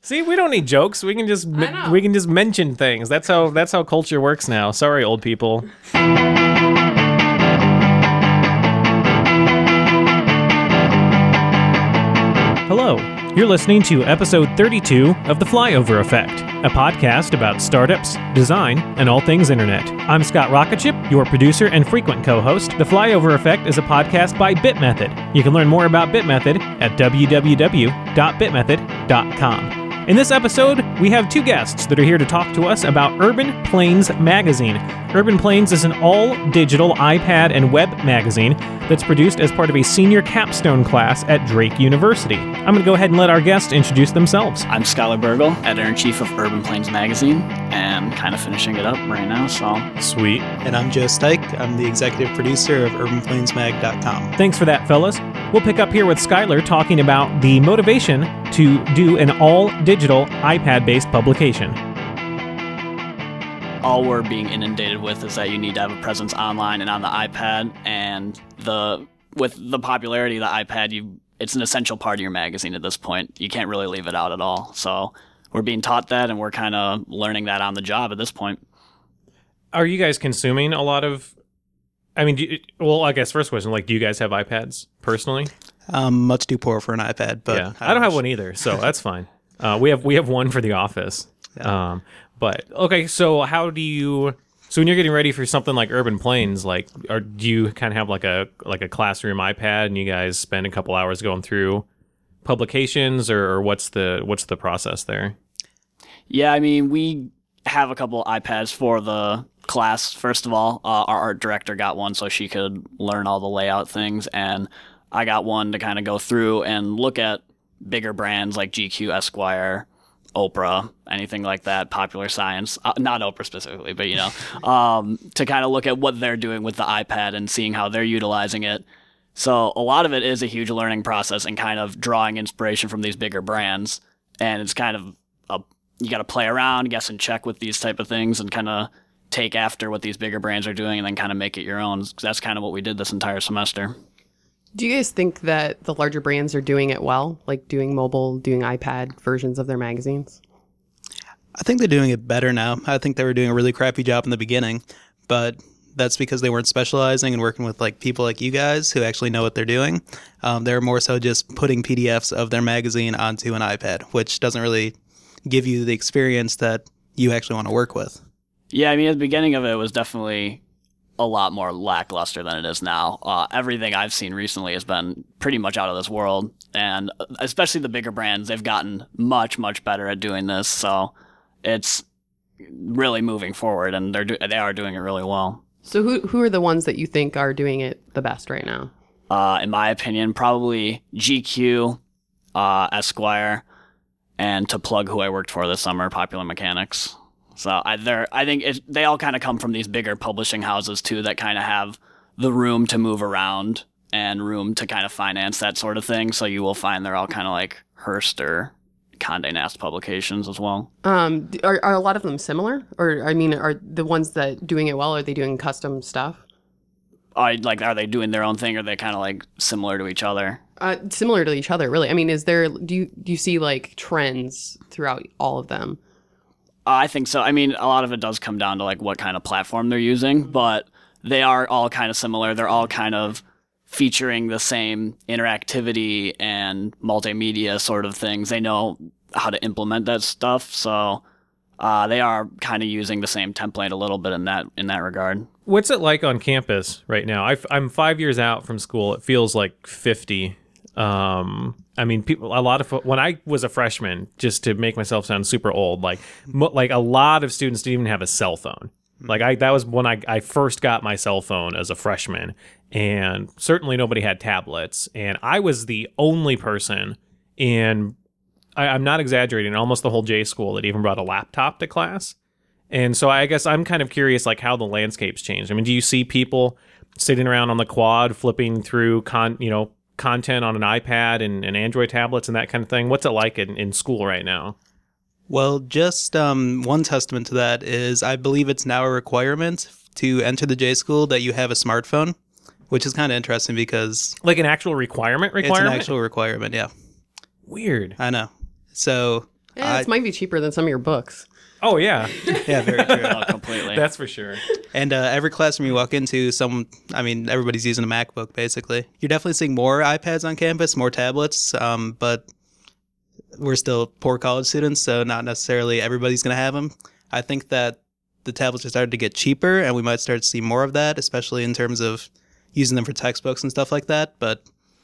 See, we don't need jokes. We can just mention things. That's how culture works now. Sorry, old people. Hello. You're listening to episode 32 of The Flyover Effect, a podcast about startups, design, and all things internet. I'm Scott Rocketship, your producer and frequent co-host. The Flyover Effect is a podcast by BitMethod. You can learn more about BitMethod at www.bitmethod.com. In this episode, we have two guests that are here to talk to us about Urban Plains Magazine. Urban Plains is an all-digital iPad and web magazine that's produced as part of a senior capstone class at Drake University. I'm going to go ahead and let our guests introduce themselves. I'm Skylar Burgle, editor-in-chief of Urban Plains Magazine, and kind of finishing it up right now, so... Sweet. And I'm Joe Stike. I'm the executive producer of UrbanPlainsMag.com. Thanks for that, fellas. We'll pick up here with Skylar talking about the motivation to do an all-digital iPad-based publication. All we're being inundated with is that you need to have a presence online and on the iPad, and with the popularity of the iPad, it's an essential part of your magazine at this point. You can't really leave it out at all. So we're being taught that, and we're kind of learning that on the job at this point. Are you guys consuming a lot of... I mean, I guess first question, do you guys have iPads personally? Much too poor for an iPad, but... Yeah, I don't have one either, so that's fine. We have one for the office. Yeah. But, okay, so how do you... So when you're getting ready for something like Urban Plains, do you kind of have like a classroom iPad and you guys spend a couple hours going through publications, or what's the process there? Yeah, I mean, we have a couple iPads for the class. First of all, our art director got one so she could learn all the layout things, and I got one to kind of go through and look at bigger brands like GQ, Esquire, Oprah, anything like that, Popular Science, not Oprah specifically, but to kind of look at what they're doing with the iPad and seeing how they're utilizing it. So a lot of it is a huge learning process and kind of drawing inspiration from these bigger brands, and it's kind of you got to play around, guess and check with these type of things, and kind of take after what these bigger brands are doing and then kind of make it your own. That's kind of what we did this entire semester. Do you guys think that the larger brands are doing it well, like doing mobile, doing iPad versions of their magazines? I think they're doing it better now. I think they were doing a really crappy job in the beginning, but that's because they weren't specializing and working with people like you guys who actually know what they're doing. They're more so just putting PDFs of their magazine onto an iPad, which doesn't really give you the experience that you actually want to work with. Yeah, I mean, at the beginning of it was definitely a lot more lackluster than it is now. Everything I've seen recently has been pretty much out of this world, and especially the bigger brands, they've gotten much, much better at doing this, so it's really moving forward, and they are doing it really well. So who are the ones that you think are doing it the best right now? In my opinion, probably GQ, Esquire, and to plug who I worked for this summer, Popular Mechanics. So I think they all kind of come from these bigger publishing houses too that kind of have the room to move around and room to kind of finance that sort of thing. So you will find they're all kind of like Hearst or Condé Nast publications as well. Are a lot of them similar? Or, I mean, are the ones that doing it well, are they doing custom stuff? Are they doing their own thing, or are they kind of like similar to each other? Similar to each other, really. I mean, do you see like trends throughout all of them? I think so. I mean, a lot of it does come down to like what kind of platform they're using, but they are all kind of similar. They're all kind of featuring the same interactivity and multimedia sort of things. They know how to implement that stuff, so they are kind of using the same template a little bit in that regard. What's it like on campus right now? I'm 5 years out from school. It feels like 50. I mean, when I was a freshman, just to make myself sound super old, like a lot of students didn't even have a cell phone. That was when I first got my cell phone as a freshman, and certainly nobody had tablets. And I was the only person I'm not exaggerating, almost the whole J school that even brought a laptop to class. And so I guess I'm kind of curious, how the landscape's changed. I mean, do you see people sitting around on the quad, flipping through content on an iPad and Android tablets and that kind of thing? What's it like in school right now? Well, just one testament to that is I believe it's now a requirement to enter the J school that you have a smartphone, which is kind of interesting because... Like an actual requirement? It's an actual requirement, yeah. Weird. I know. So It might be cheaper than some of your books. Oh yeah, Yeah, very true. Oh, completely. that's for sure. And every classroom you walk into, everybody's using a MacBook, basically. You're definitely seeing more iPads on campus, more tablets, but we're still poor college students, so not necessarily everybody's going to have them. I think that the tablets are starting to get cheaper, and we might start to see more of that, especially in terms of using them for textbooks and stuff like that, but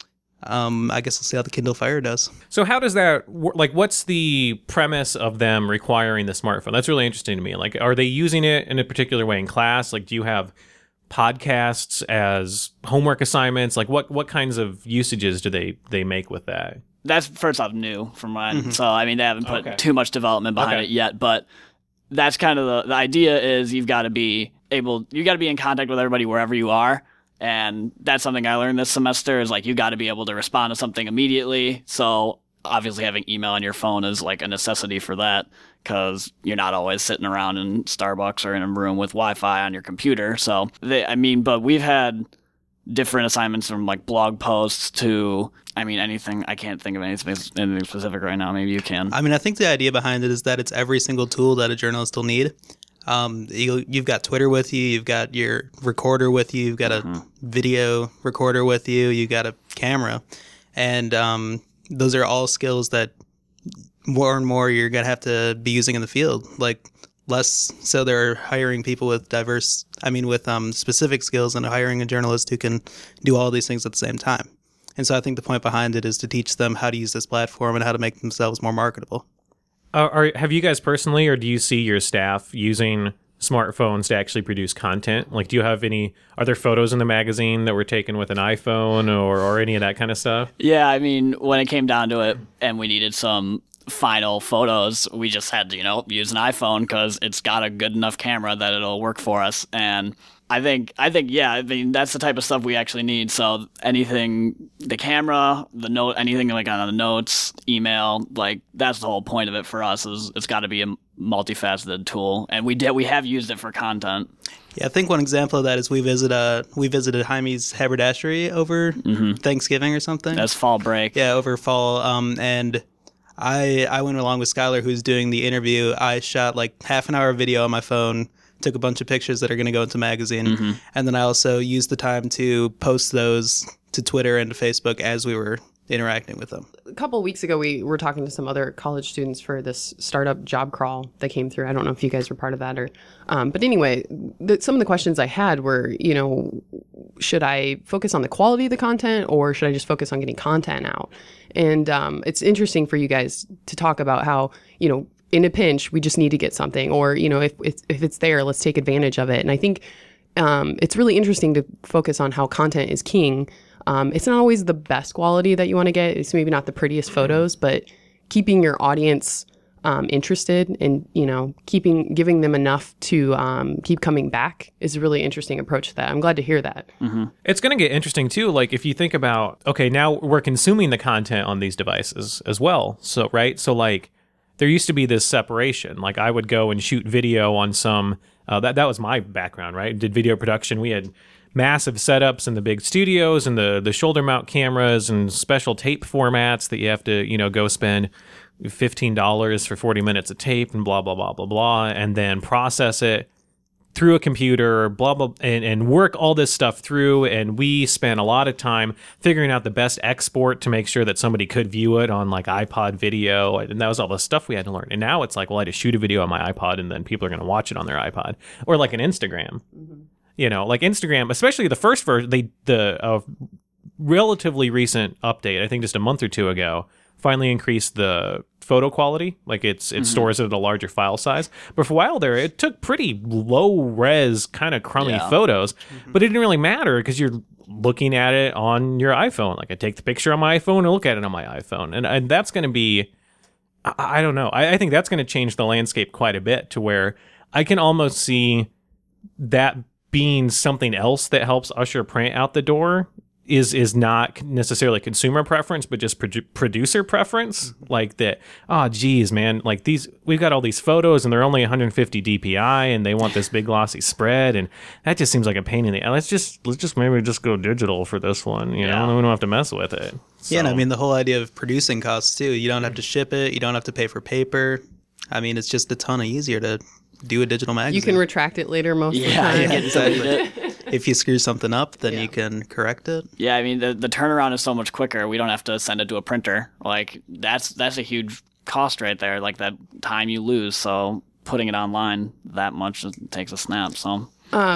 I guess we'll see how the Kindle Fire does. So how does that work? Like, what's the premise of them requiring the smartphone? That's really interesting to me. Like, are they using it in a particular way in class? Like, do you have podcasts as homework assignments? Like, what kinds of usages do they make with that? That's first off new from mine. So I mean, they haven't put too much development behind Okay. it yet, but that's kind of the idea is you got to be in contact with everybody wherever you are. And that's something I learned this semester is like, you got to be able to respond to something immediately. So obviously having email on your phone is like a necessity for that because you're not always sitting around in Starbucks or in a room with Wi-Fi on your computer. So but we've had different assignments from like blog posts to, anything. I can't think of anything specific right now. Maybe you can. I think the idea behind it is that it's every single tool that a journalist will need. You've got Twitter with you, you've got your recorder with you, you've got a video recorder with you, you got a camera, and those are all skills that more and more you're gonna have to be using in the field. Like less so they're hiring people with specific skills and hiring a journalist who can do all these things at the same time. And so I think the point behind it is to teach them how to use this platform and how to make themselves more marketable. Have you guys personally, or do you see your staff using smartphones to actually produce content? Like, do you have are there photos in the magazine that were taken with an iPhone or any of that kind of stuff? Yeah, when it came down to it and we needed some final photos, we just had to, use an iPhone because it's got a good enough camera that it'll work for us. And I think, that's the type of stuff we actually need. So anything, the camera, the note, anything like on the notes, email, like that's the whole point of it for us is it's got to be a multifaceted tool. And we have used it for content. Yeah, I think one example of that is we visited Jaime's haberdashery over Thanksgiving or something. That's fall break. Yeah, over fall. And I went along with Skylar, who's doing the interview. I shot like half an hour of video on my phone, took a bunch of pictures that are going to go into magazine, and then I also used the time to post those to Twitter and to Facebook as we were interacting with them. A couple of weeks ago, we were talking to some other college students for this startup job crawl that came through. I don't know if you guys were part of that but anyway, some of the questions I had were, should I focus on the quality of the content or should I just focus on getting content out? And it's interesting for you guys to talk about how, in a pinch, we just need to get something, or, if it's there, let's take advantage of it. And I think it's really interesting to focus on how content is king. It's not always the best quality that you want to get. It's maybe not the prettiest photos, but keeping your audience interested and, giving them enough to keep coming back is a really interesting approach to that. I'm glad to hear that. Mm-hmm. It's going to get interesting too. Like if you think about, okay, now we're consuming the content on these devices as well. So, right. So like there used to be this separation. Like I would go and shoot video on some, that was my background, right? Did video production. We had massive setups in the big studios and the shoulder mount cameras and special tape formats that you have to, go spend $15 for 40 minutes of tape and blah, blah, blah, blah, blah, and then process it through a computer, blah, blah, and work all this stuff through. And we spent a lot of time figuring out the best export to make sure that somebody could view it on like iPod video. And that was all the stuff we had to learn. And now it's like, well, I just shoot a video on my iPod and then people are going to watch it on their iPod, or like an Instagram. Like Instagram, especially the first version, the relatively recent update, I think just a month or two ago, finally increased the photo quality. Like it stores it at a larger file size. But for a while there, it took pretty low res, kind of crummy photos. But it didn't really matter because you're looking at it on your iPhone. Like I take the picture on my iPhone and look at it on my iPhone. And that's going to be, I don't know. I think that's going to change the landscape quite a bit to where I can almost see that being something else that helps usher print out the door is not necessarily consumer preference, but just producer preference. Like that, oh geez, man, like we've got all these photos and they're only 150 DPI and they want this big glossy spread, and that just seems like a pain in the. Let's just maybe just go digital for this one, you know, and we don't have to mess with it. So. Yeah, and I mean the whole idea of producing costs too. You don't have to ship it. You don't have to pay for paper. I mean, it's just a ton easier to do a digital magazine. You can retract it later most of the time. Yeah, exactly. If you screw something up, then you can correct it. Yeah, I mean the turnaround is so much quicker. We don't have to send it to a printer. Like that's a huge cost right there. Like that time you lose. So putting it online that much takes a snap. So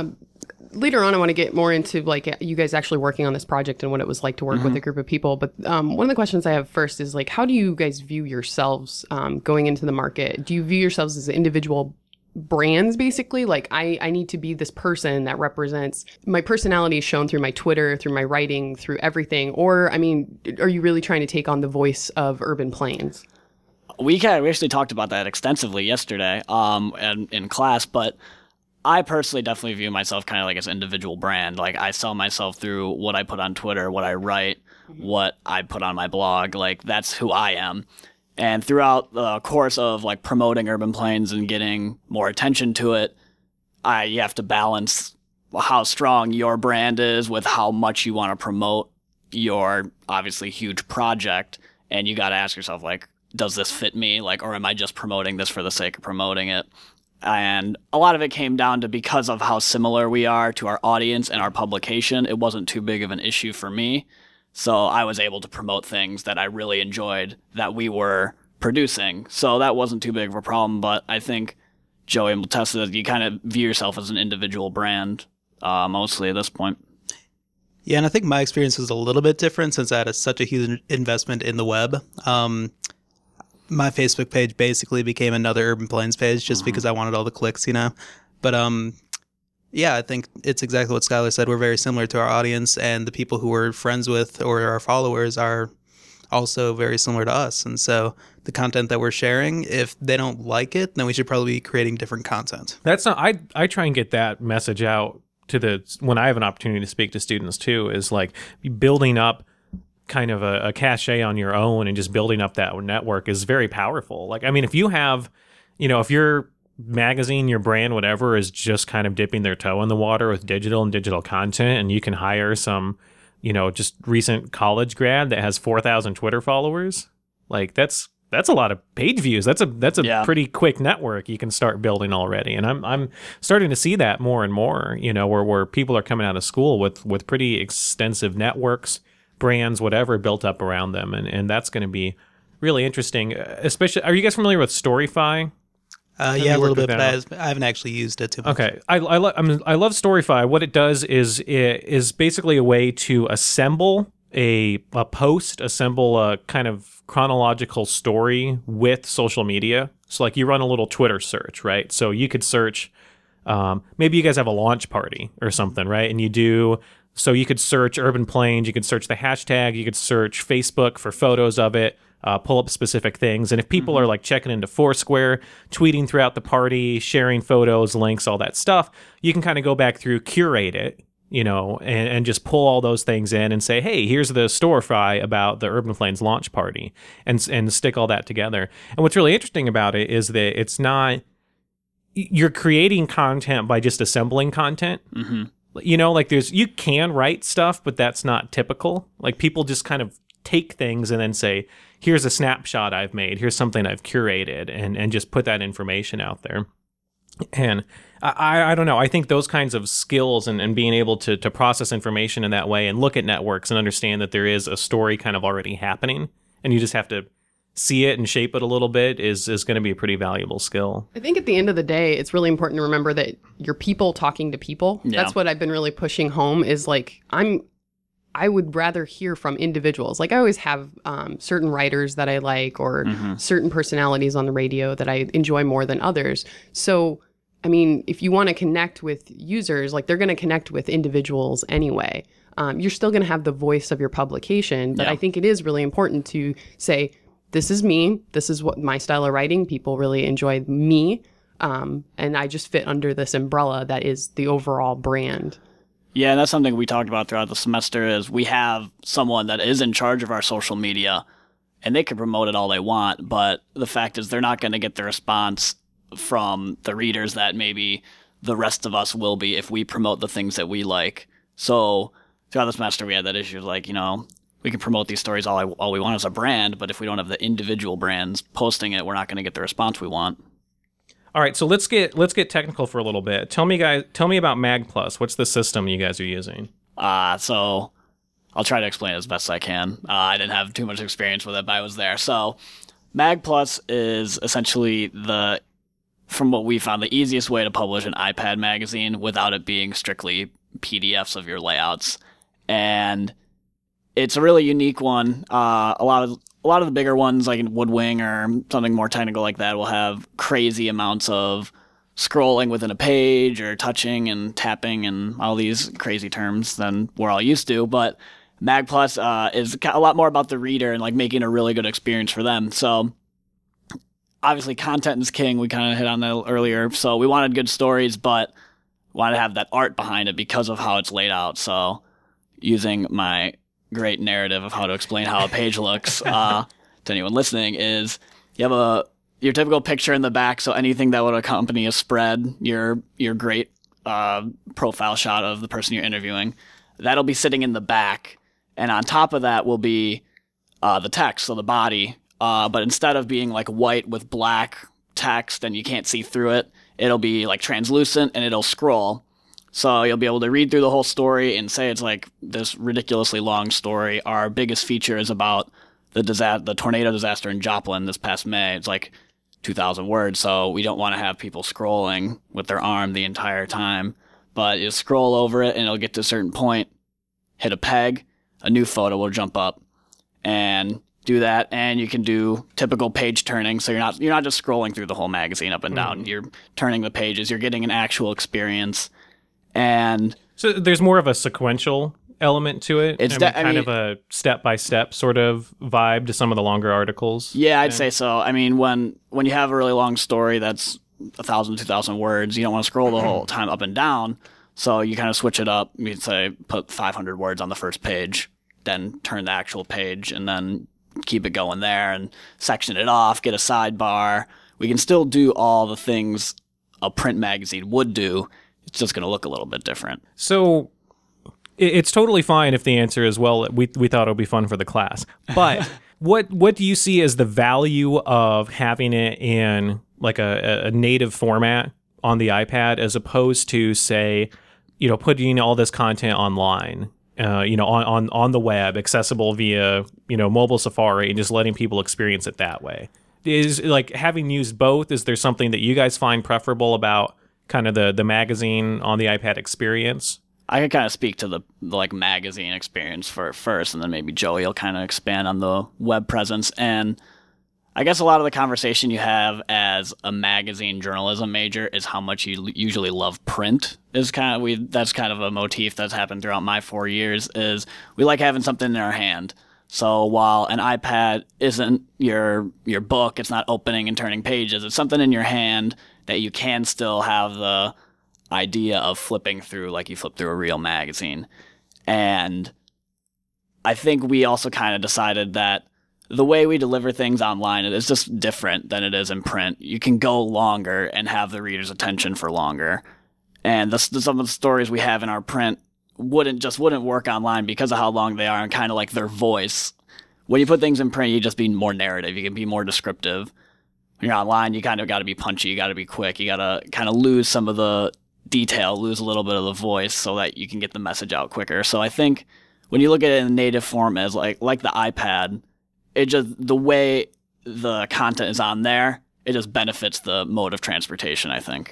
later on, I want to get more into like you guys actually working on this project and what it was like to work with a group of people. But one of the questions I have first is like, how do you guys view yourselves going into the market? Do you view yourselves as individual brands, basically? Like I need to be this person that represents my personality, shown through my Twitter, through my writing, through everything? Or, I mean, are you really trying to take on the voice of Urban Plains? We actually talked about that extensively yesterday in class, but I personally definitely view myself kind of like as an individual brand. Like I sell myself through what I put on Twitter, what I write, what I put on my blog. Like that's who I am. And throughout the course of like promoting Urban Plains and getting more attention to it, you have to balance how strong your brand is with how much you want to promote your obviously huge project. And you got to ask yourself, like, does this fit me? Like, or am I just promoting this for the sake of promoting it? And a lot of it came down to because of how similar we are to our audience and our publication, it wasn't too big of an issue for me. So I was able to promote things that I really enjoyed that we were producing. So that wasn't too big of a problem. But I think Joey will test that you kind of view yourself as an individual brand mostly at this point. Yeah, and I think my experience was a little bit different since I had such a huge investment in the web. My Facebook page basically became another Urban Plains page just because I wanted all the clicks, you know. But yeah, I think it's exactly what Skylar said. We're very similar to our audience, and the people who we're friends with or our followers are also very similar to us. And so the content that we're sharing, if they don't like it, then we should probably be creating different content. That's not. I try and get that message out to when I have an opportunity to speak to students too. Is like building up kind of a cachet on your own and just building up that network is very powerful. Like, I mean, if you have, if your magazine, your brand, whatever, is just kind of dipping their toe in the water with digital and digital content, and you can hire some, just recent college grad that has 4,000 Twitter followers, like that's a lot of page views. That's a pretty quick network you can start building already. And I'm starting to see that more and more, where people are coming out of school with pretty extensive networks, brands, whatever, built up around them, and that's going to be really interesting. Especially, are you guys familiar with Storyfy? Yeah, a little bit, but I haven't actually used it too much. Okay, I love Storyfy. What it does is basically a way to assemble a post, assemble a kind of chronological story with social media. So, like, you run a little Twitter search, right? So you could search. Maybe you guys have a launch party or something, right? And you do. So you could search Urban Plains, you could search the hashtag, you could search Facebook for photos of it, pull up specific things. And if people are like checking into Foursquare, tweeting throughout the party, sharing photos, links, all that stuff, you can kind of go back through, curate it, and just pull all those things in and say, hey, here's the Storyfy about the Urban Plains launch party, and stick all that together. And what's really interesting about it is that it's not, you're creating content by just assembling content. Mm-hmm. Like you can write stuff, but that's not typical. Like people just kind of take things and then say, here's a snapshot I've made. Here's something I've curated, and just put that information out there. And I don't know. I think those kinds of skills and being able to process information in that way and look at networks and understand that there is a story kind of already happening and you just have to see it and shape it a little bit is going to be a pretty valuable skill. I think at the end of the day, it's really important to remember that you're people talking to people. Yeah. That's what I've been really pushing home is like, I would rather hear from individuals. Like I always have certain writers that I like or certain personalities on the radio that I enjoy more than others. So, I mean, if you want to connect with users, like they're going to connect with individuals anyway. You're still going to have the voice of your publication, but I think it is really important to say, this is me. This is what my style of writing. People really enjoy me. And I just fit under this umbrella that is the overall brand. Yeah, and that's something we talked about throughout the semester is we have someone that is in charge of our social media, and they can promote it all they want, but the fact is they're not going to get the response from the readers that maybe the rest of us will be if we promote the things that we like. So throughout the semester, we had that issue, like, we can promote these stories all we want as a brand, but if we don't have the individual brands posting it, we're not going to get the response we want. All right, so let's get technical for a little bit. Tell me about MagPlus. What's the system you guys are using? So I'll try to explain it as best I can. I didn't have too much experience with it, but I was there. So MagPlus is essentially from what we found, the easiest way to publish an iPad magazine without it being strictly PDFs of your layouts. And it's a really unique one. A lot of the bigger ones, like in Woodwing or something more technical like that, will have crazy amounts of scrolling within a page or touching and tapping and all these crazy terms than we're all used to. But MagPlus is a lot more about the reader and like making a really good experience for them. So obviously content is king. We kind of hit on that earlier. So we wanted good stories, but wanted to have that art behind it because of how it's laid out. So using my great narrative of how to explain how a page looks to anyone listening is you have your typical picture in the back, so anything that would accompany a spread, your great profile shot of the person you're interviewing, that'll be sitting in the back, and on top of that will be the text, so the body, but instead of being like white with black text and you can't see through it, it'll be like translucent and it'll scroll. So you'll be able to read through the whole story and say it's like this ridiculously long story. Our biggest feature is about the tornado disaster in Joplin this past May. It's like 2,000 words, so we don't want to have people scrolling with their arm the entire time. But you scroll over it and it'll get to a certain point, hit a peg, a new photo will jump up, and do that. And you can do typical page turning, so you're not just scrolling through the whole magazine up and down. You're turning the pages. You're getting an actual experience. And so there's more of a sequential element to it. It's kind of a step-by-step sort of vibe to some of the longer articles. Yeah, I'd say so. I mean, when you have a really long story that's 1,000, 2,000 words, you don't want to scroll the whole time up and down. So you kind of switch it up. You'd say put 500 words on the first page, then turn the actual page, and then keep it going there and section it off, get a sidebar. We can still do all the things a print magazine would do. It's just going to look a little bit different. So it's totally fine if the answer is, well, we thought it would be fun for the class. But what do you see as the value of having it in like a native format on the iPad as opposed to, say, putting all this content online, on the web, accessible via, mobile Safari, and just letting people experience it that way? Is like having used both, is there something that you guys find preferable about kind of the magazine on the iPad experience? I could kind of speak to the like magazine experience first, and then maybe Joey will kind of expand on the web presence. And I guess a lot of the conversation you have as a magazine journalism major is how much you usually love print. That's kind of a motif that's happened throughout my 4 years. Is we like having something in our hand. So while an iPad isn't your book, it's not opening and turning pages. It's something in your hand that you can still have the idea of flipping through like you flip through a real magazine. And I think we also kind of decided that the way we deliver things online is just different than it is in print. You can go longer and have the reader's attention for longer. And some of the stories we have in our print wouldn't work online because of how long they are and kind of like their voice. When you put things in print, you just be more narrative. You can be more descriptive. When you're online, you kind of got to be punchy. You got to be quick. You got to kind of lose some of the detail, lose a little bit of the voice so that you can get the message out quicker. So I think when you look at it in native form as like the iPad, it just, the way the content is on there, it just benefits the mode of transportation, I think.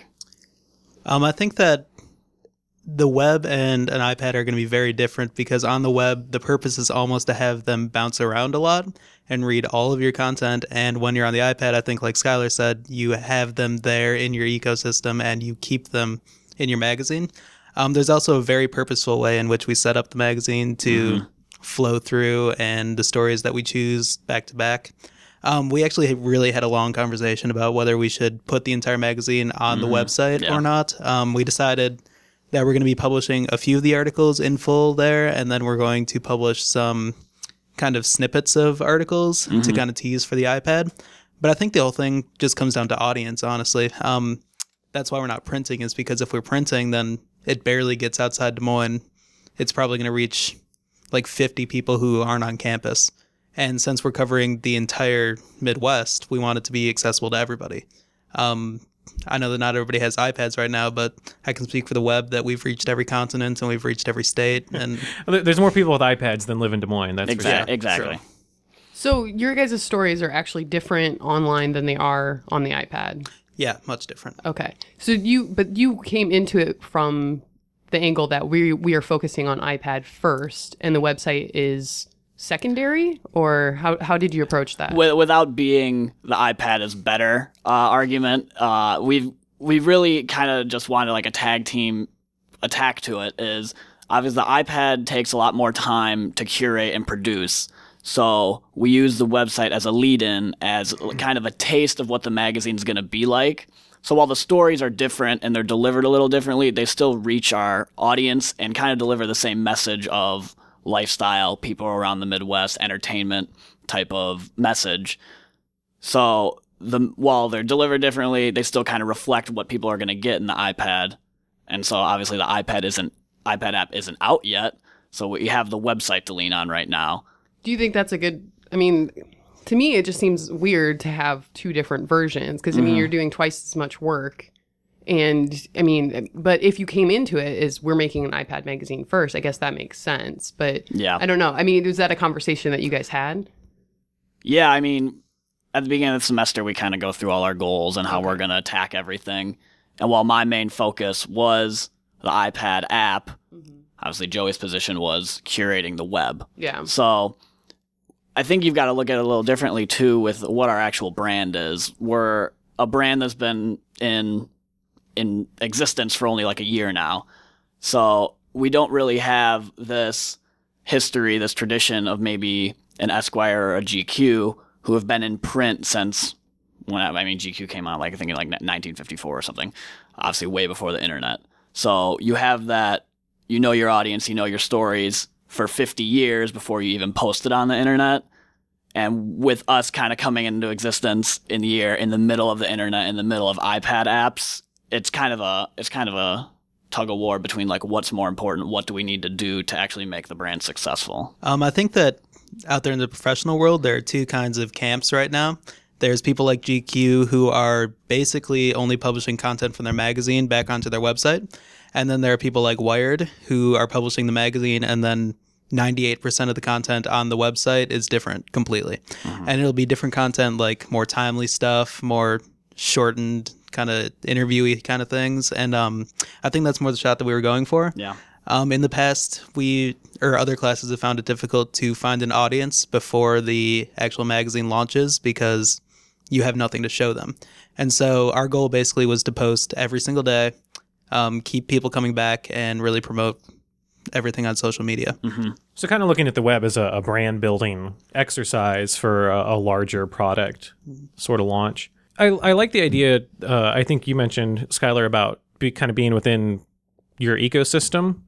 I think that the web and an iPad are going to be very different because on the web, the purpose is almost to have them bounce around a lot and read all of your content. And when you're on the iPad, I think like Skylar said, you have them there in your ecosystem and you keep them in your magazine. There's also a very purposeful way in which we set up the magazine to flow through and the stories that we choose back to back. We actually really had a long conversation about whether we should put the entire magazine on the website or not. We decided that we're going to be publishing a few of the articles in full there, and then we're going to publish some kind of snippets of articles to kind of tease for the iPad. But I think the whole thing just comes down to audience, honestly. That's why we're not printing, is because if we're printing, then it barely gets outside Des Moines. It's probably going to reach like 50 people who aren't on campus. And since we're covering the entire Midwest, we want it to be accessible to everybody. I know that not everybody has iPads right now, but I can speak for the web that we've reached every continent and we've reached every state. And there's more people with iPads than live in Des Moines. That's for sure. Exactly. So your guys' stories are actually different online than they are on the iPad. Yeah, much different. Okay. So you came into it from the angle that we are focusing on iPad first, and the website is secondary, or how did you approach that? Without being the iPad is better argument, we've really kind of just wanted like a tag team attack to it. Is obviously the iPad takes a lot more time to curate and produce. So we use the website as a lead-in, as kind of a taste of what the magazine's going to be like. So while the stories are different and they're delivered a little differently, they still reach our audience and kind of deliver the same message of lifestyle, people around the Midwest, entertainment type of message. So while they're delivered differently, they still kind of reflect what people are going to get in the iPad. And so obviously the iPad app isn't out yet. So we have the website to lean on right now. Do you think that's a good, I mean, to me, it just seems weird to have two different versions because, I mean, you're doing twice as much work. And, I mean, but if you came into it as we're making an iPad magazine first, I guess that makes sense. But yeah, I don't know. I mean, was that a conversation that you guys had? Yeah, I mean, at the beginning of the semester, we kind of go through all our goals and how we're going to attack everything. And while my main focus was the iPad app, obviously Joey's position was curating the web. Yeah. So I think you've got to look at it a little differently, too, with what our actual brand is. We're a brand that's been in existence for only like a year now. So we don't really have this history, this tradition of maybe an Esquire or a GQ who have been in print since GQ came out, like I think in like 1954 or something, obviously way before the internet. So you have that, you know your audience, you know your stories for 50 years before you even post it on the internet. And with us kind of coming into existence in the middle of the internet, in the middle of iPad apps, it's kind of a tug of war between like what's more important, what do we need to do to actually make the brand successful. I think that out there in the professional world, there are two kinds of camps right now. There's people like GQ who are basically only publishing content from their magazine back onto their website. And then there are people like Wired who are publishing the magazine, and then 98% of the content on the website is different completely. And it'll be different content, like more timely stuff, more shortened kind of interviewee kind of things. And I think that's more the shot that we were going for. Yeah. In the past, other classes have found it difficult to find an audience before the actual magazine launches because you have nothing to show them. And so our goal basically was to post every single day, keep people coming back, and really promote everything on social media. So kind of looking at the web as a brand building exercise for a larger product sort of launch. I like the idea, I think you mentioned, Skylar, about kind of being within your ecosystem.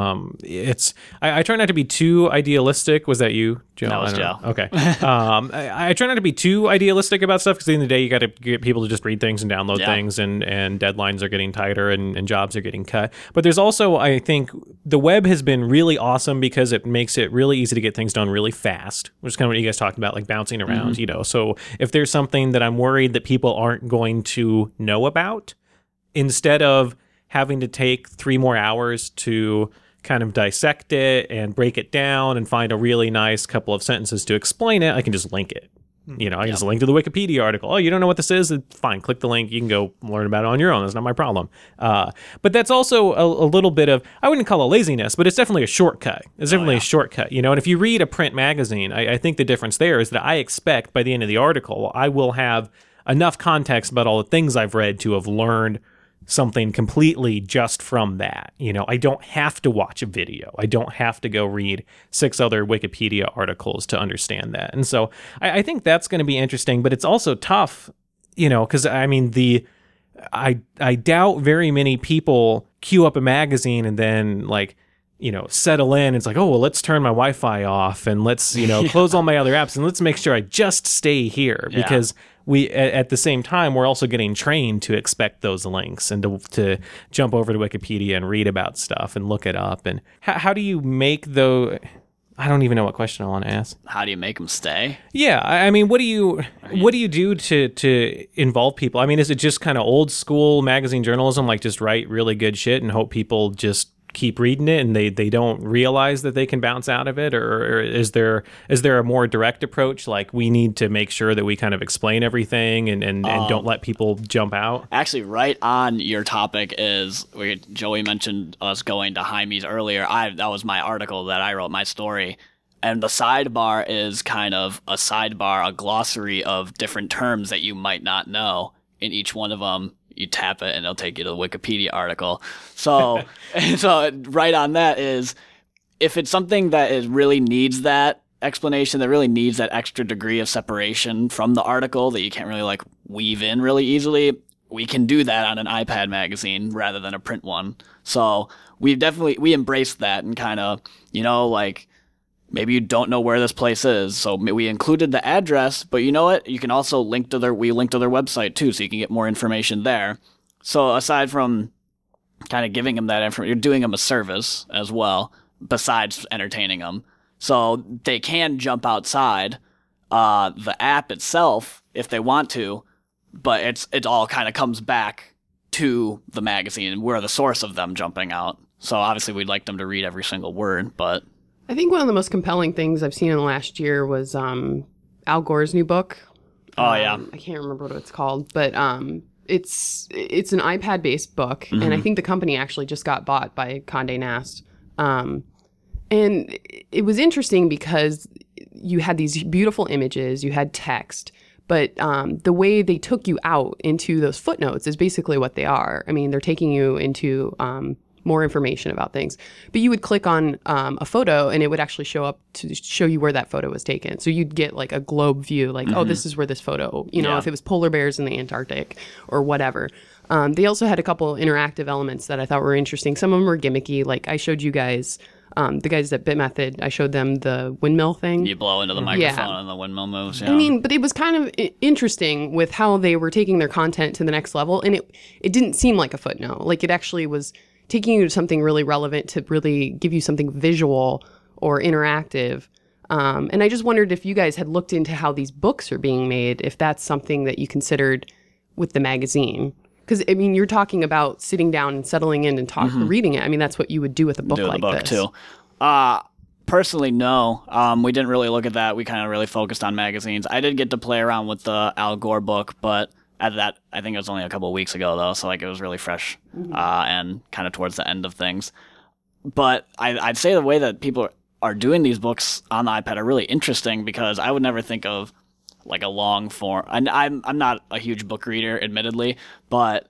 I try not to be too idealistic. Was that you, Joe? That was Joe. Okay. I try not to be too idealistic about stuff because at the end of the day, you got to get people to just read things and download things, and deadlines are getting tighter and jobs are getting cut. But there's also, I think, the web has been really awesome because it makes it really easy to get things done really fast, which is kind of what you guys talked about, like bouncing around, you know. So if there's something that I'm worried that people aren't going to know about, instead of having to take 3 more hours to kind of dissect it and break it down and find a really nice couple of sentences to explain it, I can just link it. You know, I can just link to the Wikipedia article. Oh, you don't know what this is? Fine, click the link. You can go learn about it on your own. That's not my problem. But that's also a little bit of, I wouldn't call it laziness, but it's definitely a shortcut. It's definitely a shortcut, you know. And if you read a print magazine, I think the difference there is that I expect by the end of the article, I will have enough context about all the things I've read to have learned something completely just from that. You know, I don't have to watch a video. I don't have to go read 6 other Wikipedia articles to understand that. And so I think that's going to be interesting, but it's also tough, you know, because I mean, I doubt very many people queue up a magazine and then like, settle in. It's like, oh, well, let's turn my Wi-Fi off and let's, close all my other apps and let's make sure I just stay here, because we, at the same time, we're also getting trained to expect those links and to jump over to Wikipedia and read about stuff and look it up. And how do you make I don't even know what question I want to ask. How do you make them stay? Yeah, I mean, what do you do to involve people? I mean, is it just kind of old school magazine journalism, like just write really good shit and hope people just keep reading it and they don't realize that they can bounce out of it, or is there a more direct approach, like we need to make sure that we kind of explain everything and don't let people jump out? Actually, right on your topic is Joey mentioned us going to Jaime's earlier. That was my article that I wrote, my story. And the sidebar is kind of a glossary of different terms that you might not know. In each one of them, you tap it and it'll take you to the Wikipedia article. So, right on that is, if it's something that really needs that explanation, that really needs that extra degree of separation from the article that you can't really like weave in really easily, we can do that on an iPad magazine rather than a print one. So we embraced that and kind of, like, maybe you don't know where this place is, so we included the address, but you know what? You can also link to their website too, so you can get more information there. So aside from kind of giving them that information, you're doing them a service as well, besides entertaining them. So they can jump outside the app itself if they want to, but it all kind of comes back to the magazine, and we're the source of them jumping out. So obviously we'd like them to read every single word, but... I think one of the most compelling things I've seen in the last year was Al Gore's new book. Oh, yeah. I can't remember what it's called, but it's an iPad-based book, and I think the company actually just got bought by Condé Nast. And it was interesting because you had these beautiful images, you had text, but the way they took you out into those footnotes is basically what they are. I mean, they're taking you into... more information about things. But you would click on a photo and it would actually show up to show you where that photo was taken. So you'd get like a globe view, like, oh, this is where this photo, if it was polar bears in the Antarctic or whatever. They also had a couple interactive elements that I thought were interesting. Some of them were gimmicky. Like I showed you guys, the guys at BitMethod, I showed them the windmill thing. You blow into the microphone and the windmill moves. Yeah. I mean, but it was kind of interesting with how they were taking their content to the next level. And it didn't seem like a footnote. Like it actually was taking you to something really relevant to really give you something visual or interactive. And I just wondered if you guys had looked into how these books are being made, if that's something that you considered with the magazine. Because, I mean, you're talking about sitting down and settling in and reading it. I mean, that's what you would do with a book like this. Too. Personally, no. We didn't really look at that. We kind of really focused on magazines. I did get to play around with the Al Gore book, but... at that, I think it was only a couple of weeks ago, though, so like it was really fresh and kind of towards the end of things. But I'd say the way that people are doing these books on the iPad are really interesting, because I would never think of like a long form. And I'm not a huge book reader, admittedly, but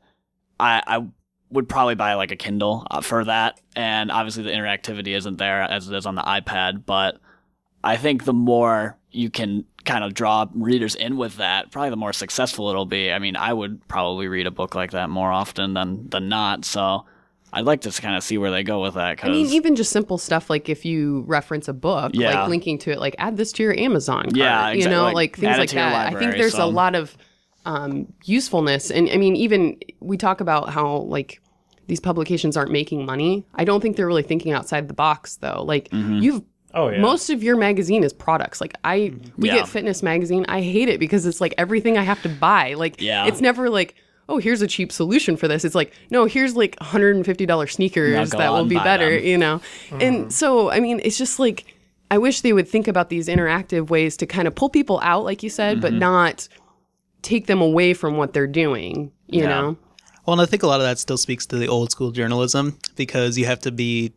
I would probably buy like a Kindle for that. And obviously the interactivity isn't there as it is on the iPad, but I think the more you can kind of draw readers in with that, probably the more successful it'll be. I mean, I would probably read a book like that more often than not. So I'd like to kind of see where they go with that. I mean, even just simple stuff like if you reference a book, like linking to it, like add this to your Amazon cart, exactly. Like things like that. Library, I think there's a lot of usefulness. And I mean, even we talk about how like these publications aren't making money. I don't think they're really thinking outside the box, though. Like most of your magazine is products. Like we get Fitness Magazine. I hate it because it's like everything I have to buy. Like it's never like, oh, here's a cheap solution for this. It's like, no, here's like $150 sneakers that will be better, And so, I mean, it's just like, I wish they would think about these interactive ways to kind of pull people out, like you said, but not take them away from what they're doing, you know? Well, and I think a lot of that still speaks to the old school journalism, because you have to be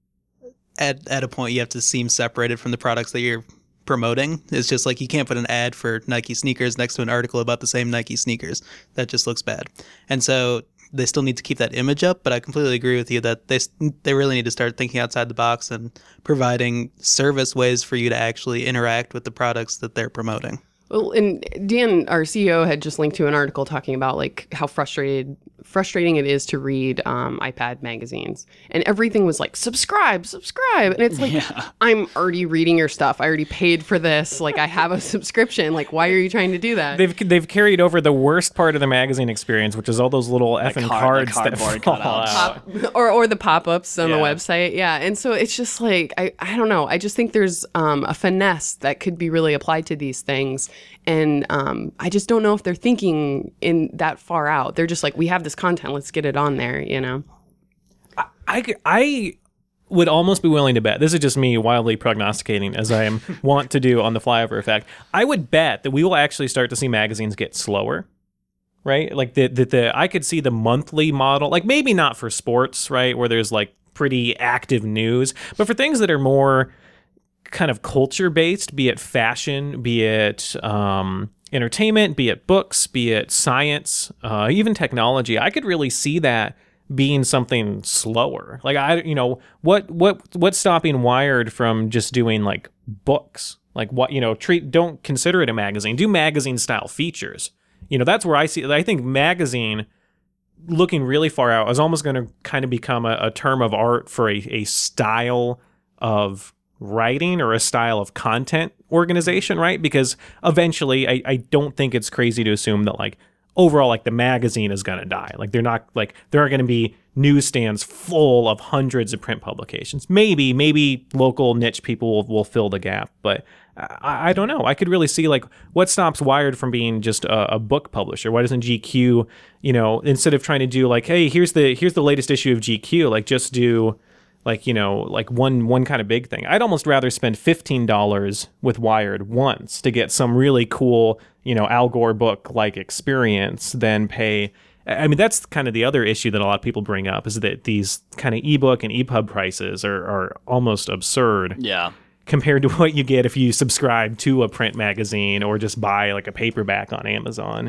at a point, you have to seem separated from the products that you're promoting. It's just like you can't put an ad for Nike sneakers next to an article about the same Nike sneakers. That just looks bad. And so they still need to keep that image up, but I completely agree with you that they really need to start thinking outside the box and providing service ways for you to actually interact with the products that they're promoting. Well, and Dan, our CEO, had just linked to an article talking about like how frustrating it is to read iPad magazines, and everything was like subscribe, and it's like I'm already reading your stuff. I already paid for this. Like I have a subscription. Like why are you trying to do that? They've carried over the worst part of the magazine experience, which is all those little effing cards that fall out. Or the pop-ups on the website. Yeah, and so it's just like I don't know. I just think there's a finesse that could be really applied to these things. And I just don't know if they're thinking in that far out. They're just like, we have this content, let's get it on there, you know? I would almost be willing to bet, this is just me wildly prognosticating as I am wont to do on the flyover effect, I would bet that we will actually start to see magazines get slower, right? Like I could see the monthly model, like maybe not for sports, right? Where there's like pretty active news, but for things that are more kind of culture-based, be it fashion, be it entertainment, be it books, be it science, even technology, I could really see that being something slower. Like what's stopping Wired from just doing like books? Like don't consider it a magazine. Do magazine style features. That's where I think magazine, looking really far out, is almost going to kind of become a term of art for a style of writing or a style of content organization, right? Because eventually I don't think it's crazy to assume that like overall like the magazine is going to die. Like they're not like there are going to be newsstands full of hundreds of print publications. Maybe local niche people will fill the gap, but I don't know. I could really see like what stops Wired from being just a book publisher. Why doesn't GQ, instead of trying to do like, hey, here's the latest issue of GQ, like just do like, like one kind of big thing. I'd almost rather spend $15 with Wired once to get some really cool, Al Gore book like experience than pay. I mean, that's kind of the other issue that a lot of people bring up, is that these kind of ebook and EPUB prices are almost absurd. Yeah. Compared to what you get if you subscribe to a print magazine or just buy like a paperback on Amazon.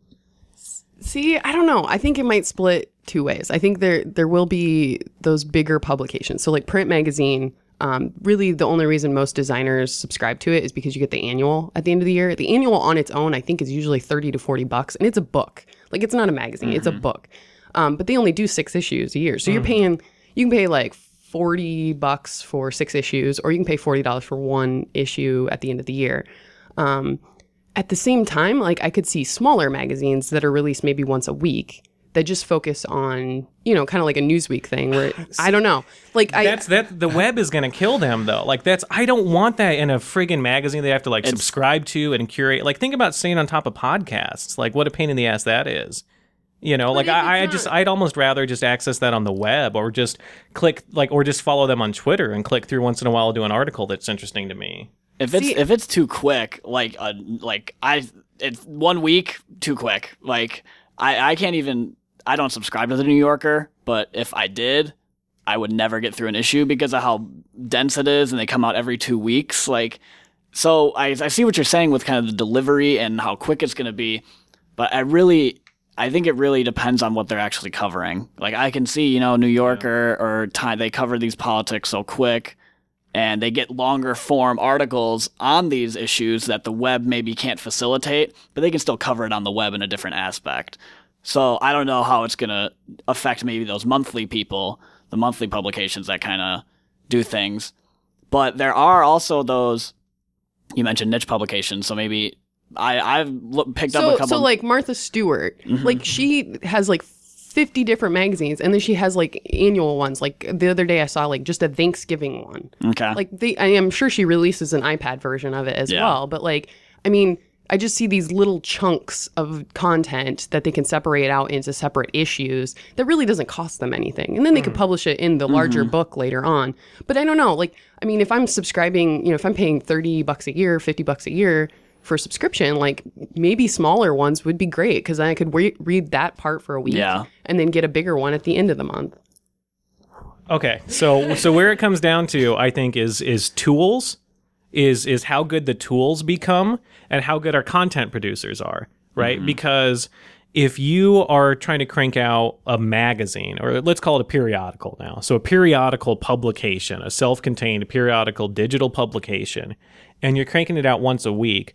See, I don't know. I think it might split two ways. I think there will be those bigger publications. So like print magazine, really the only reason most designers subscribe to it is because you get the annual at the end of the year. The annual on its own, I think, is usually $30 to $40, and it's a book. Like it's not a magazine, it's a book. But they only do 6 issues a year. So you can pay like $40 for 6 issues, or you can pay $40 for 1 issue at the end of the year. At the same time, like I could see smaller magazines that are released maybe once a week that just focus on, kind of like a Newsweek thing where I don't know. Like the web is going to kill them though. Like I don't want that in a friggin' magazine they have to like subscribe to and curate. Like think about staying on top of podcasts. Like what a pain in the ass that is. Like I'd almost rather just access that on the web, or just click or just follow them on Twitter and click through once in a while to an article that's interesting to me. If it's too quick, it's 1 week too quick. Like I can't even. I don't subscribe to the New Yorker, but if I did, I would never get through an issue because of how dense it is, and they come out every 2 weeks. Like, so I see what you're saying with kind of the delivery and how quick it's going to be, but I think it really depends on what they're actually covering. Like I can see, New Yorker or Time, they cover these politics so quick, and they get longer form articles on these issues that the web maybe can't facilitate, but they can still cover it on the web in a different aspect. So I don't know how it's going to affect maybe those monthly people, the monthly publications that kind of do things. But there are also those, you mentioned niche publications, so maybe I've picked up a couple. So like Martha Stewart, like she has like 50 different magazines, and then she has like annual ones. Like the other day I saw like just a Thanksgiving one. Okay. Like I am sure she releases an iPad version of it as well. But like, I mean, I just see these little chunks of content that they can separate out into separate issues that really doesn't cost them anything. And then they could publish it in the larger book later on. But I don't know. Like, I mean, if I'm subscribing, if I'm paying $30 a year, $50 a year for subscription, like maybe smaller ones would be great, because I could read that part for a week and then get a bigger one at the end of the month. Okay. So where it comes down to, I think, is tools. Is how good the tools become and how good our content producers are, right? Because if you are trying to crank out a magazine, or let's call it a periodical now, so a periodical publication, a self-contained periodical digital publication, and you're cranking it out once a week,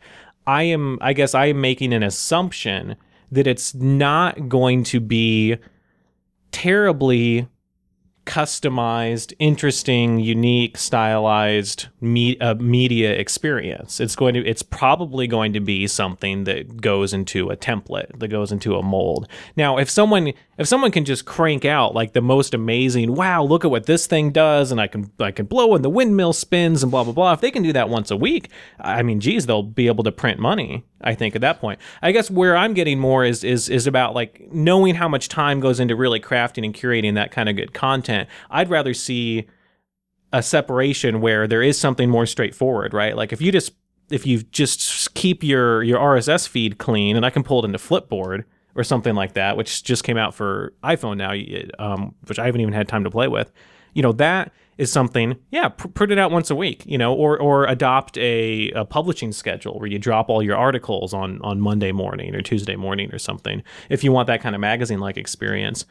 I guess I am making an assumption that it's not going to be terribly customized, interesting, unique, stylized media experience. It's probably going to be something that goes into a template, that goes into a mold. Now, if someone can just crank out like the most amazing, wow, look at what this thing does, and I can blow and the windmill spins and blah blah blah. If they can do that once a week, I mean, geez, they'll be able to print money. I think at that point, I guess where I'm getting more is about like knowing how much time goes into really crafting and curating that kind of good content. I'd rather see a separation where there is something more straightforward, right? Like if you just keep your RSS feed clean, and I can pull it into Flipboard or something like that, which just came out for iPhone now, which I haven't even had time to play with. That is something, print it out once a week, or adopt a publishing schedule where you drop all your articles on Monday morning or Tuesday morning or something, if you want that kind of magazine-like experience.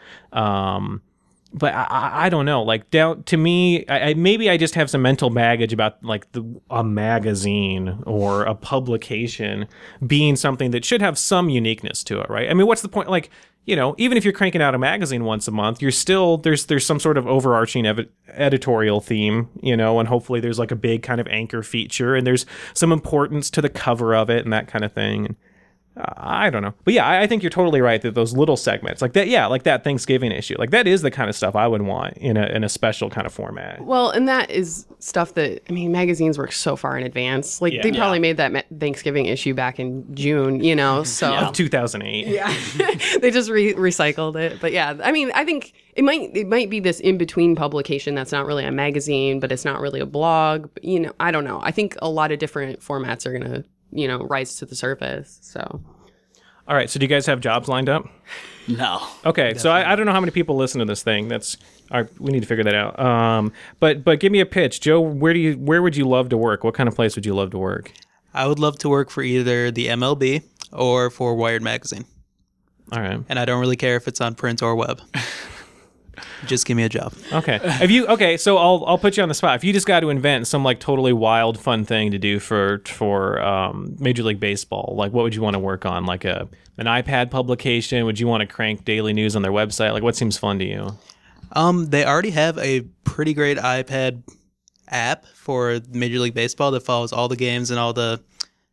But I don't know, like down to me, maybe I just have some mental baggage about like a magazine or a publication being something that should have some uniqueness to it, right? I mean, what's the point? Like, even if you're cranking out a magazine once a month, you're still, there's some sort of overarching editorial theme, and hopefully there's like a big kind of anchor feature, and there's some importance to the cover of it and that kind of thing. And I don't know. But yeah, I think you're totally right that those little segments like that, like that Thanksgiving issue, like that is the kind of stuff I would want in a special kind of format. Well, and that is stuff that, I mean, magazines work so far in advance. Like they probably made that Thanksgiving issue back in June, so. Of 2008. Yeah. They just recycled it. But yeah, I mean, I think it might be this in-between publication that's not really a magazine, but it's not really a blog. But, I don't know. I think a lot of different formats are going to rise to the surface. So, all right. So, do you guys have jobs lined up? No. Okay. Definitely. So, I don't know how many people listen to this thing. We need to figure that out. But give me a pitch, Joe. Where would you love to work? What kind of place would you love to work? I would love to work for either the MLB or for Wired Magazine. All right. And I don't really care if it's on print or web. Just give me a job. Okay. So I'll put you on the spot. If you just got to invent some like totally wild, fun thing to do for Major League Baseball, like what would you want to work on? Like an iPad publication? Would you want to crank daily news on their website? Like what seems fun to you? They already have a pretty great iPad app for Major League Baseball that follows all the games and all the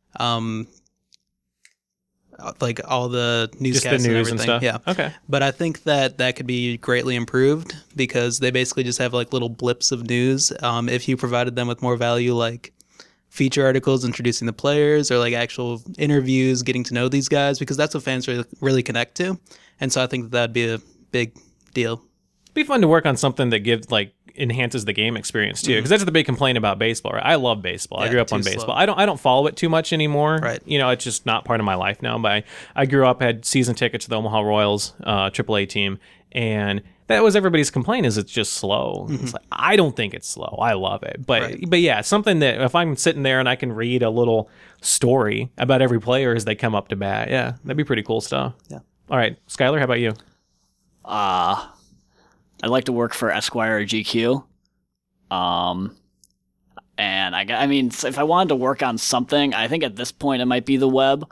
all the newscasts and everything. And stuff. Yeah. Okay. But I think that could be greatly improved because they basically just have like little blips of news. If you provided them with more value, like feature articles introducing the players or like actual interviews, getting to know these guys, because that's what fans really connect to. And so I think that'd be a big deal. It'd be fun to work on something that enhances the game experience too, because that's the big complaint about baseball, right? I love baseball. I grew up on baseball. Slow. I don't follow it too much anymore. Right. It's just not part of my life now. But I grew up, had season tickets to the Omaha Royals AAA team, and that was everybody's complaint is it's just slow. Mm-hmm. It's like, I don't think it's slow. I love it. But yeah, something that if I'm sitting there and I can read a little story about every player as they come up to bat, yeah, that'd be pretty cool stuff. Yeah. All right, Skylar, how about you? I'd like to work for Esquire or GQ. And I mean, if I wanted to work on something, I think at this point it might be the web.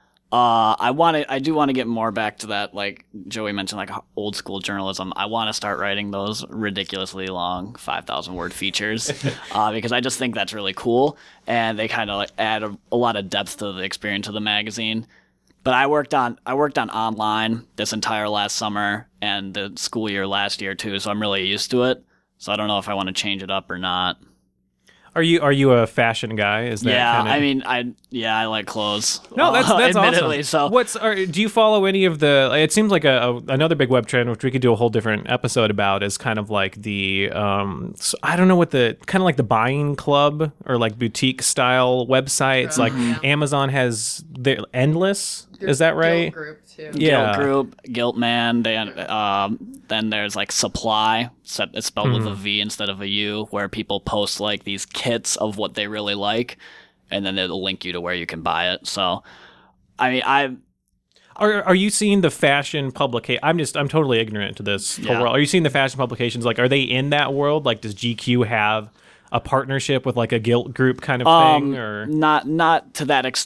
I do want to get more back to that, like Joey mentioned, like old school journalism. I want to start writing those ridiculously long 5,000 word features, because I just think that's really cool. And they kind of like add a lot of depth to the experience of the magazine. But I worked on online this entire last summer and the school year last year too, so I'm really used to it. So I don't know if I want to change it up or not. Are you a fashion guy? Is that kinda... I mean, I like clothes. No, that's admittedly, awesome. So do you follow any of the? It seems like another big web trend, which we could do a whole different episode about, is kind of like the I don't know what the kind of like the buying club or like boutique style websites. Like Amazon has their Endless. Is that right? Guilt Group too. Yeah. Guilt Group, Guiltman. Then there's like Supply. It's spelled with a V instead of a U, where people post like these kits of what they really like, and then it'll link you to where you can buy it. So, I mean, Are you seeing the fashion publication? I'm totally ignorant to this whole world. Are you seeing the fashion publications? Like, are they in that world? Like, does GQ have a partnership with like a Guilt Group kind of thing, or not to that extent?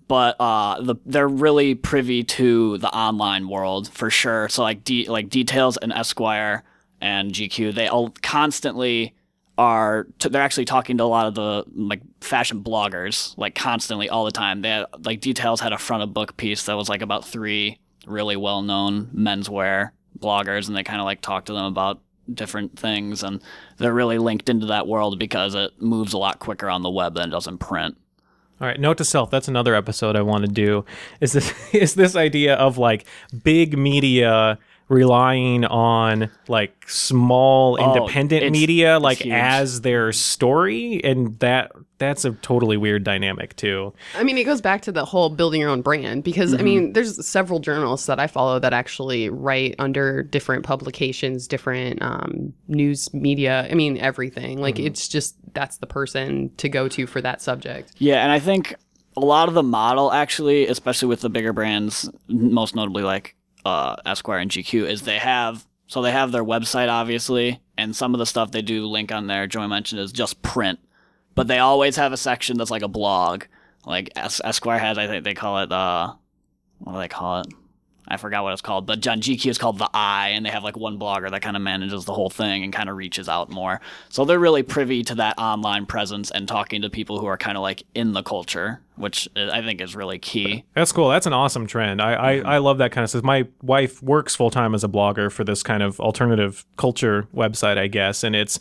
but they're really privy to the online world for sure. So like Details and Esquire and GQ, they all constantly they're actually talking to a lot of the like fashion bloggers like constantly all the time. They had, like Details had a front of book piece that was like about 3 really well-known menswear bloggers, and they kind of like talk to them about different things, and they're really linked into that world because it moves a lot quicker on the web than it does in print. All right, note to self, that's another episode I want to do. Is this idea of like big media relying on like small independent media like huge. as their story, and that's a totally weird dynamic too. I mean, it goes back to the whole building your own brand because, I mean, there's several journalists that I follow that actually write under different publications, different news media. I mean, everything. Like, it's just, that's the person to go to for that subject. Yeah, and I think a lot of the model actually, especially with the bigger brands, most notably like Esquire and GQ, is they have their website, obviously, and some of the stuff they do link on there, Joey mentioned, is just print. But they always have a section that's like a blog. Like Esquire has, I think they call it, what do they call it? I forgot what it's called. But John GQ is called The Eye, and they have like one blogger that kind of manages the whole thing and kind of reaches out more. So they're really privy to that online presence and talking to people who are kind of like in the culture, which I think is really key. That's cool. That's an awesome trend. I love that kind of stuff. My wife works full time as a blogger for this kind of alternative culture website, I guess. And it's,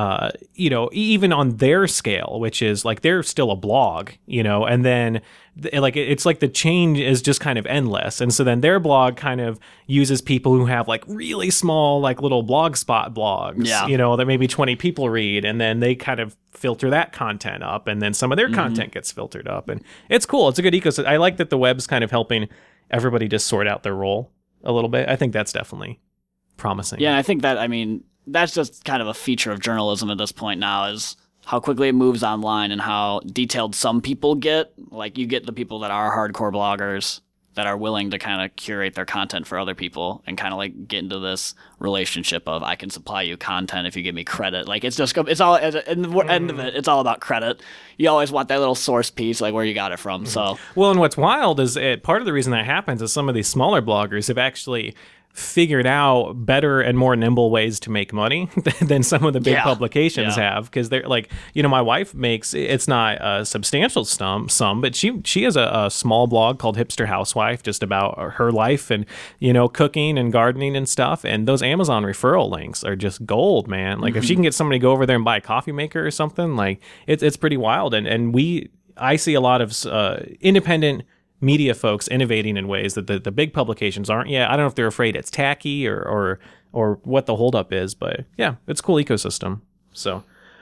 even on their scale, which is like they're still a blog, and then like it's like the change is just kind of endless. And so then their blog kind of uses people who have like really small, like little blogspot blogs, that maybe 20 people read. And then they kind of filter that content up, and then some of their content gets filtered up, and it's cool. It's a good ecosystem. I like that the web's kind of helping everybody just sort out their role a little bit. I think that's definitely promising. Yeah, and I think that, I mean, that's just kind of a feature of journalism at this point now, is how quickly it moves online and how detailed some people get. Like, you get the people that are hardcore bloggers that are willing to kind of curate their content for other people and kind of like get into this relationship of, I can supply you content if you give me credit. Like, it's all, at the end of it, it's all about credit. You always want that little source piece, like where you got it from. So, well, and what's wild is part of the reason that happens is some of these smaller bloggers have actually figured out better and more nimble ways to make money than some of the big publications have, because they're like, my wife makes, it's not a substantial sum, but she has a small blog called Hipster Housewife, just about her life and cooking and gardening and stuff, and those Amazon referral links are just gold, man. Like, if she can get somebody to go over there and buy a coffee maker or something, like it's pretty wild. And I see a lot of independent media folks innovating in ways that the big publications aren't yet. I don't know if they're afraid it's tacky or what the holdup is, but yeah, it's a cool ecosystem. So,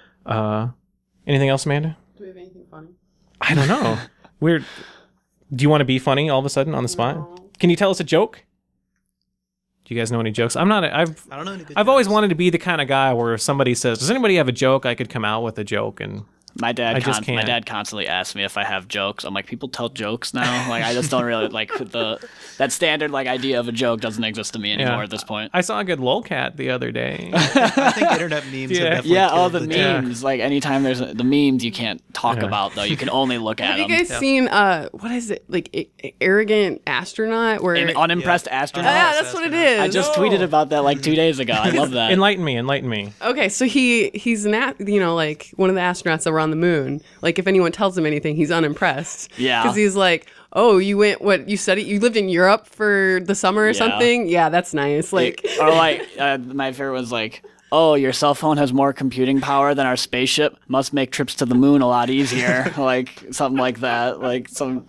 anything else, Amanda? Do we have anything funny? I don't know. Do you want to be funny all of a sudden on the spot? No. Can you tell us a joke? Do you guys know any jokes? I don't know any good I've always wanted to be the kind of guy where if somebody says, "Does anybody have a joke?" I could come out with a joke, and my dad constantly asks me if I have jokes. I'm like, people tell jokes now. Like, I just don't really like that standard like idea of a joke doesn't exist to me anymore at this point. I saw a good lolcat the other day. I think internet memes have definitely all killed the memes. Like, anytime there's the memes you can't talk about, though. You can only look at them. Have you guys seen what is it, like arrogant astronaut, where an unimpressed astronaut? Yeah, that's what it is. I just tweeted about that like 2 days ago. I love that. Enlighten me. Okay, so he's like one of the astronauts that were on the moon. Like, if anyone tells him anything, he's unimpressed. Yeah. Because he's like, oh, you lived in Europe for the summer or something? Yeah, that's nice. Like, or like, my favorite was like, oh, your cell phone has more computing power than our spaceship. Must make trips to the moon a lot easier. Like, something like that. Like, some...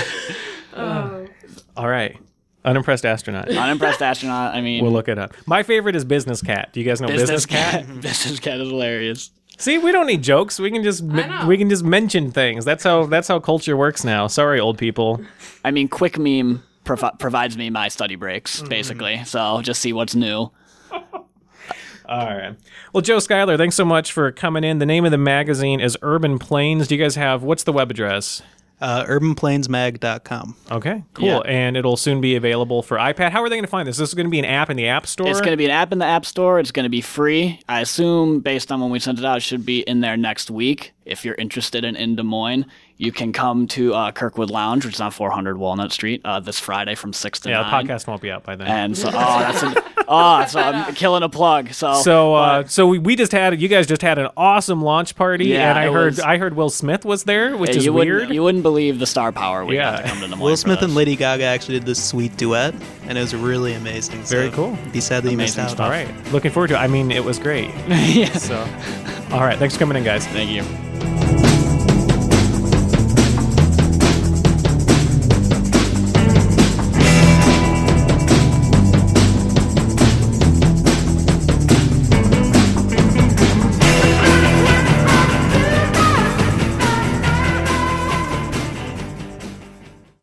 All right. Unimpressed astronaut. Unimpressed astronaut. I mean... We'll look it up. My favorite is Business Cat. Do you guys know Business Cat? Business Cat is hilarious. See, we don't need jokes. We can just mention things. That's how culture works now. Sorry, old people. I mean, Quick Meme provides me my study breaks, basically. So just see what's new. All right. Well, Joe Schuyler, thanks so much for coming in. The name of the magazine is Urban Plains. Do you guys have, what's the web address? urbanplainsmag.com. Okay, cool. Yeah. And it'll soon be available for iPad. How are they going to find this? This is going to be an app in the App Store? It's going to be an app in the App Store. It's going to be free. I assume, based on when we sent it out, it should be in there next week. if you're interested in Des Moines, you can come to Kirkwood Lounge, which is on 400 Walnut Street, this Friday from 6 to 9. Yeah, the podcast won't be out by then. And so, so I'm killing a plug. So we just had, you guys just had an awesome launch party, Yeah, and it I heard Will Smith was there, which is you weird. You wouldn't believe the star power we Yeah. got to come to Des Moines. Will for Smith and this. Lady Gaga actually did this sweet duet, and it was really amazing. Very so cool. Be sad that you missed Amazing out. All right, looking forward to it. I mean, it was great. Yeah. So, all right, thanks for coming in, guys. Thank you.